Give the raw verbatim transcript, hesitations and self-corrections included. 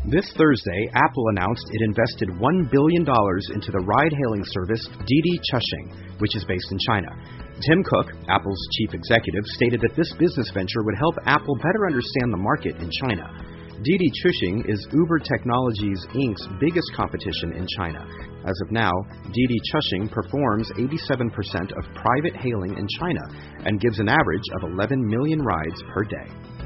This Thursday, Apple announced it invested one billion dollars into the ride-hailing service Didi Chuxing, which is based in China. Tim Cook, Apple's chief executive, stated that this business venture would help Apple better understand the market in China. Didi Chuxing is Uber Technologies Incorporated's biggest competition in China. As of now, Didi Chuxing performs eighty-seven percent of private hailing in China and gives an average of eleven million rides per day.